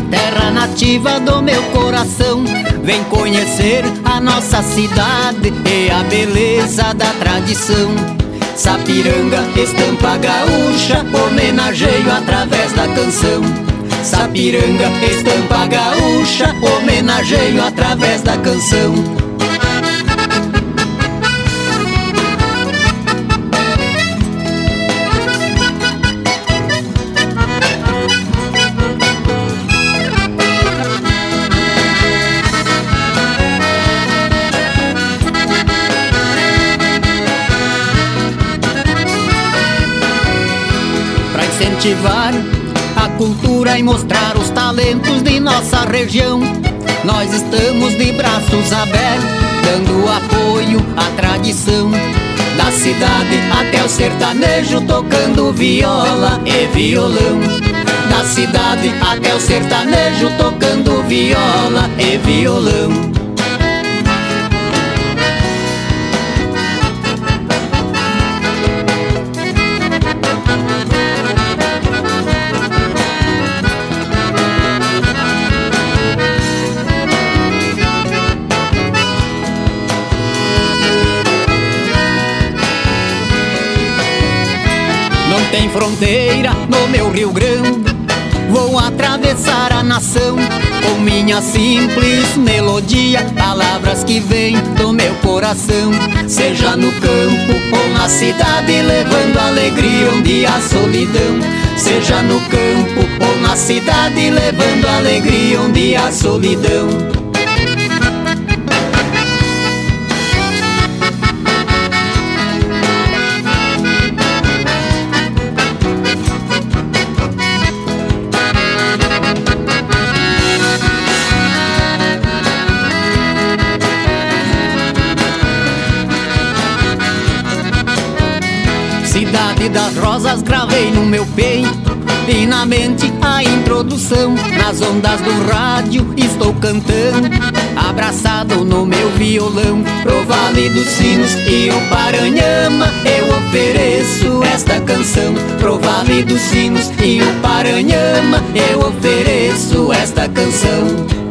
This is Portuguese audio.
terra nativa do meu coração. Vem conhecer a nossa cidade e a beleza da tradição. Sapiranga, estampa gaúcha, homenageio através da canção. Sapiranga, estampa gaúcha, homenageio através da canção. Incentivar a cultura e mostrar os talentos de nossa região. Nós estamos de braços abertos, dando apoio à tradição. Da cidade até o sertanejo, tocando viola e violão. Da cidade até o sertanejo, tocando viola e violão. Tem fronteira no meu Rio Grande, vou atravessar a nação com minha simples melodia, palavras que vêm do meu coração. Seja no campo ou na cidade, levando alegria onde há solidão. Seja no campo ou na cidade, levando alegria onde há solidão. Cidade das Rosas gravei no meu peito e na mente a introdução. Nas ondas do rádio estou cantando, abraçado no meu violão. Pro Vale dos Sinos e o Paranhama eu ofereço esta canção. Pro Vale dos Sinos e o Paranhama eu ofereço esta canção.